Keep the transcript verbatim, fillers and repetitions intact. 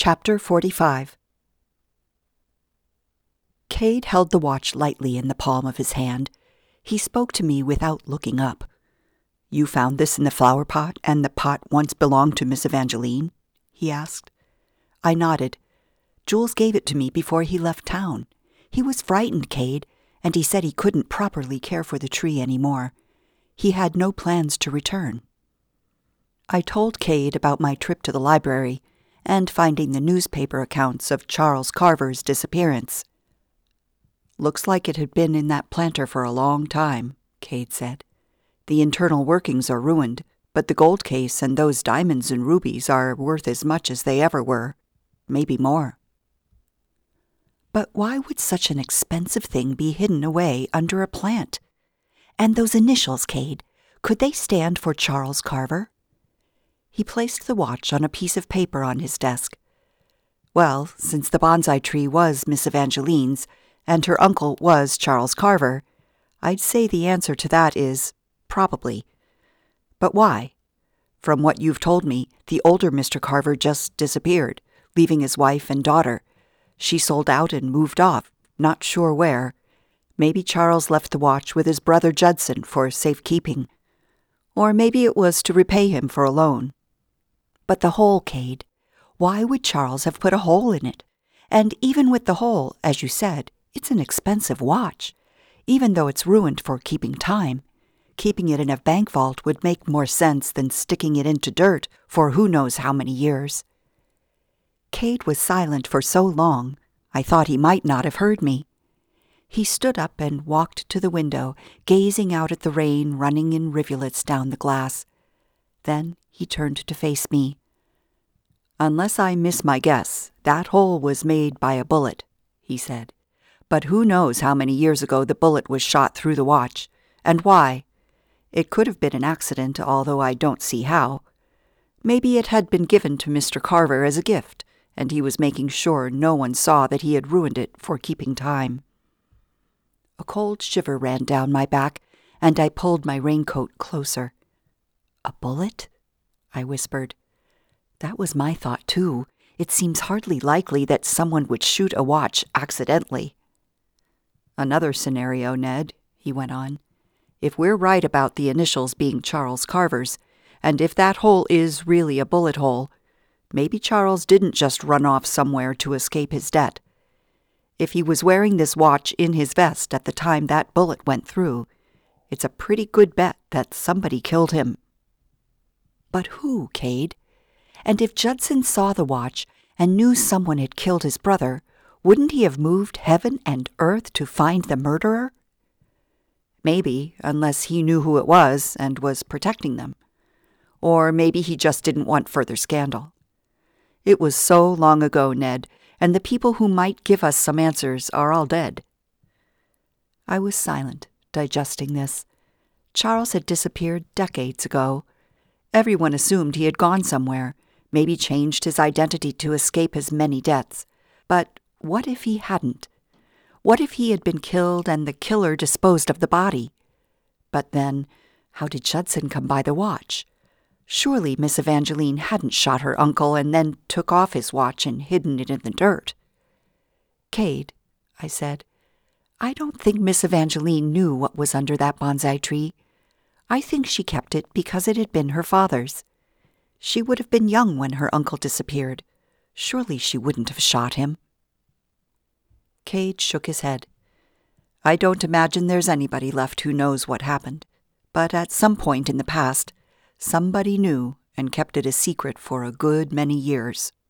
Chapter forty-five. Cade held the watch lightly in the palm of his hand. He spoke to me without looking up. "You found this in the flower pot, and the pot once belonged to Miss Evangeline?" he asked. I nodded. "Jules gave it to me before he left town. He was frightened, Cade, and he said he couldn't properly care for the tree any more. He had no plans to return." I told Cade about my trip to the library and finding the newspaper accounts of Charles Carver's disappearance. "Looks like it had been in that planter for a long time," Cade said. "The internal workings are ruined, but the gold case and those diamonds and rubies are worth as much as they ever were, maybe more." "But why would such an expensive thing be hidden away under a plant? And those initials, Cade, could they stand for Charles Carver?" He placed the watch on a piece of paper on his desk. "Well, since the bonsai tree was Miss Evangeline's, and her uncle was Charles Carver, I'd say the answer to that is probably. But why? From what you've told me, the older Mister Carver just disappeared, leaving his wife and daughter. She sold out and moved off, not sure where. Maybe Charles left the watch with his brother Judson for safekeeping. Or maybe it was to repay him for a loan. But the hole, Cade. Why would Charles have put a hole in it? And even with the hole, as you said, it's an expensive watch. Even though it's ruined for keeping time, keeping it in a bank vault would make more sense than sticking it into dirt for who knows how many years." Cade was silent for so long, I thought he might not have heard me. He stood up and walked to the window, gazing out at the rain running in rivulets down the glass. Then he turned to face me. "Unless I miss my guess, that hole was made by a bullet," he said. "But who knows how many years ago the bullet was shot through the watch, and why? It could have been an accident, although I don't see how. Maybe it had been given to Mister Carver as a gift, and he was making sure no one saw that he had ruined it for keeping time." A cold shiver ran down my back, and I pulled my raincoat closer. "A bullet?" I whispered. "That was my thought, too. It seems hardly likely that someone would shoot a watch accidentally." "Another scenario, Ned," he went on. "If we're right about the initials being Charles Carver's, and if that hole is really a bullet hole, maybe Charles didn't just run off somewhere to escape his debt. If he was wearing this watch in his vest at the time that bullet went through, it's a pretty good bet that somebody killed him." "But who, Cade? And if Judson saw the watch and knew someone had killed his brother, wouldn't he have moved heaven and earth to find the murderer?" "Maybe, unless he knew who it was and was protecting them. Or maybe he just didn't want further scandal. It was so long ago, Ned, and the people who might give us some answers are all dead." I was silent, digesting this. Charles had disappeared decades ago. Everyone assumed he had gone somewhere, maybe changed his identity to escape his many debts. But what if he hadn't? What if he had been killed and the killer disposed of the body? But then, how did Judson come by the watch? Surely Miss Evangeline hadn't shot her uncle and then took off his watch and hidden it in the dirt. "Cade," I said, "I don't think Miss Evangeline knew what was under that bonsai tree. I think she kept it because it had been her father's. She would have been young when her uncle disappeared. Surely she wouldn't have shot him." Cade shook his head. "I don't imagine there's anybody left who knows what happened. But at some point in the past, somebody knew and kept it a secret for a good many years."